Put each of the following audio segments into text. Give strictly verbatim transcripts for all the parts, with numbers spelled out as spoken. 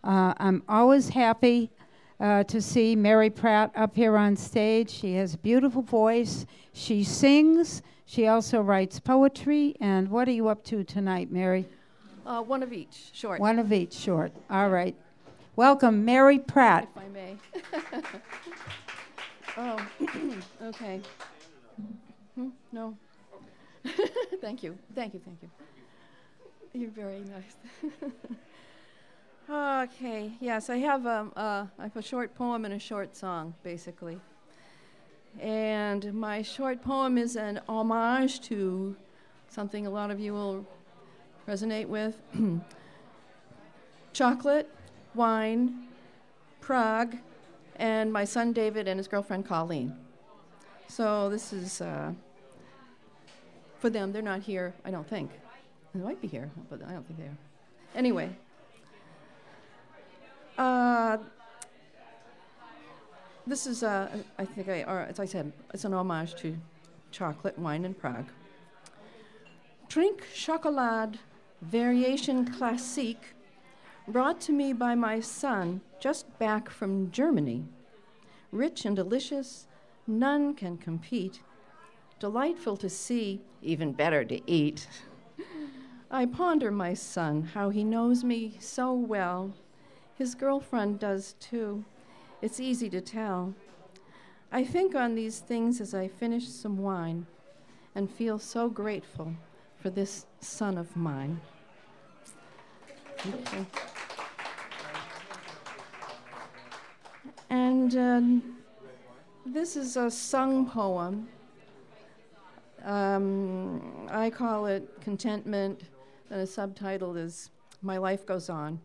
Uh, I'm always happy uh, to see Mary Pratt up here on stage. She has a beautiful voice. She sings. She also writes poetry. And what are you up to tonight, Mary? Uh, one of each, short. One of each, short. All right. Welcome, Mary Pratt. If I may. Oh, okay. Hmm? No. Thank you. Thank you. Thank you. You're very nice. Okay. Yes, I have um, uh, I have a short poem and a short song, basically. And my short poem is an homage to something a lot of you will resonate with: chocolate, wine, Prague, and my son David and his girlfriend Colleen. So this is uh, for them. They're not here, I don't think. They might be here, but I don't think they are. Anyway, uh, this is, uh, I think, I, or as I said, it's an homage to chocolate, wine, and Prague. Trink Chocolade Variation Classique, brought to me by my son just back from Germany. Rich and delicious, none can compete. Delightful to see, even better to eat. I ponder my son, how he knows me so well. His girlfriend does too. It's easy to tell. I think on these things as I finish some wine and feel so grateful for this son of mine. Thank you. And um, this is a sung poem. Um, I call it Contentment, and the subtitle is My Life Goes On.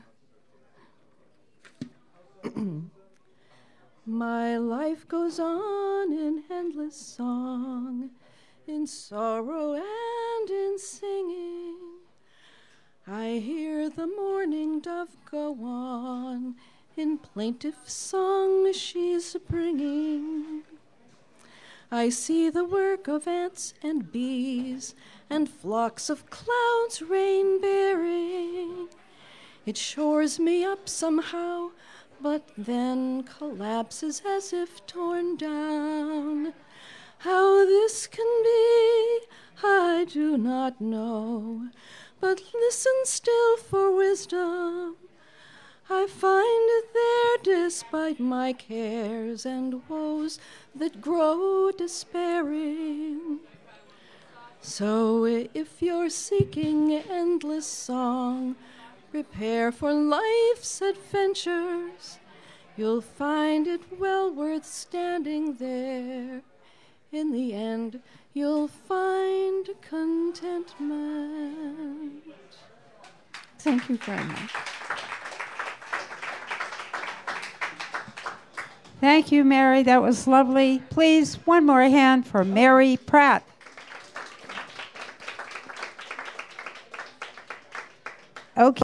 My life goes on in endless song, in sorrow and in singing. I hear the mourning dove go on, in plaintive song she's bringing. I see the work of ants and bees, and flocks of clouds rain-bearing. It shores me up somehow, but then collapses as if torn down. How this can be, I do not know, but listen still for wisdom. I find it there despite my cares and woes that grow despairing. So if you're seeking endless song, prepare for life's adventures. You'll find it well worth standing there. In the end, you'll find contentment. Thank you very much. Thank you, Mary. That was lovely. Please, one more hand for Mary Pratt. Okay.